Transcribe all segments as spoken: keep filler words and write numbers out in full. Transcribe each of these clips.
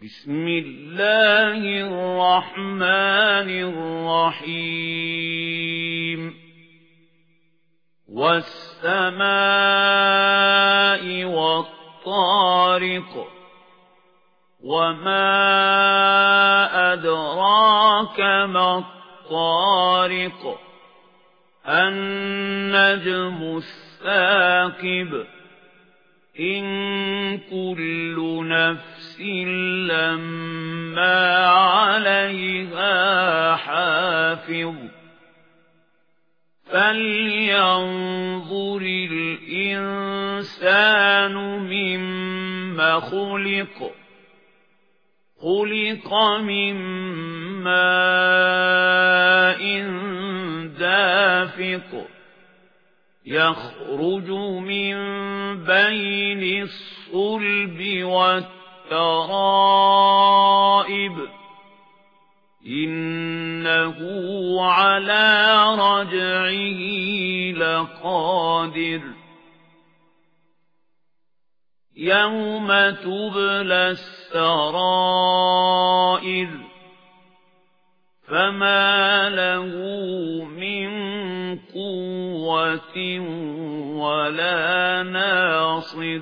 بسم الله الرحمن الرحيم والسماء والطارق وما أدراك ما الطارق النجم الثاقب إن كل نفس لما عليها حافظ فلينظر الإنسان مما خلق خلق من ماء دافق يخرج من بين الصلب والترائب إنه على رجعه لقادر يوم تبلى السرائر فما له من قوة ولا ناصر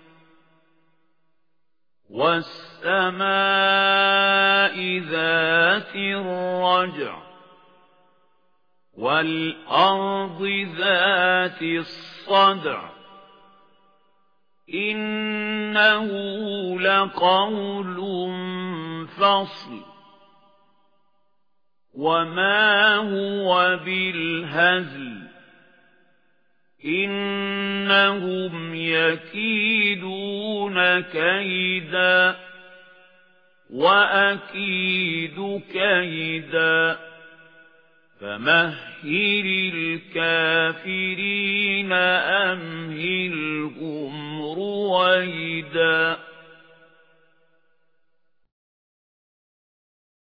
والسماء ذات الرجع والأرض ذات الصدع إنه لقول فصل وما هو بالهزل إنهم يكيدون كيدا وأكيد كيدا فمهل الكافرين أمهلهم رويدا.